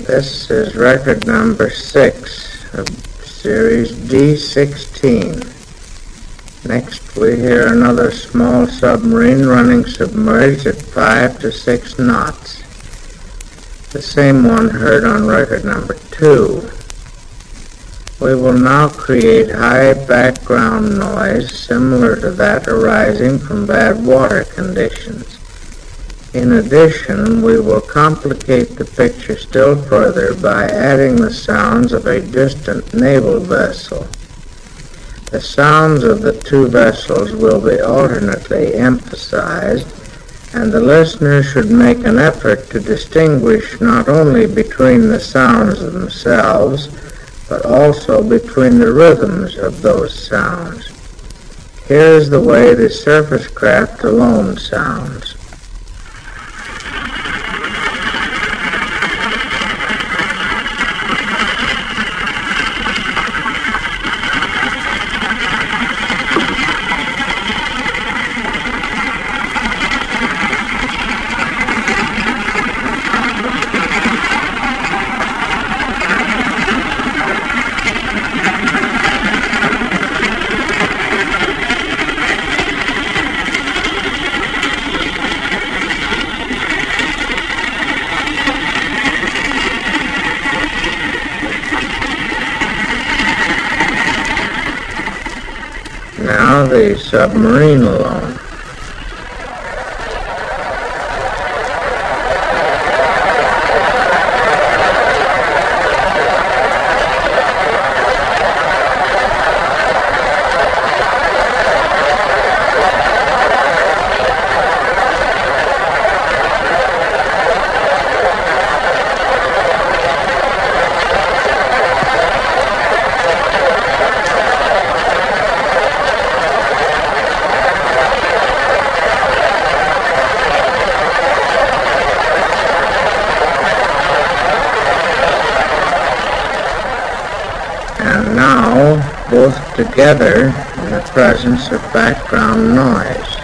This is record number 6 of series D16. Next we hear another small submarine running submerged at 5 to 6 knots. The same one heard on record number 2. We will now create high background noise similar to that arising from bad water conditions. In addition, we will complicate the picture still further by adding the sounds of a distant naval vessel. The sounds of the two vessels will be alternately emphasized, and the listener should make an effort to distinguish not only between the sounds themselves, but also between the rhythms of those sounds. Here is the way the surface craft alone sounds. Now the submarine alone. And now, both together in the presence of background noise.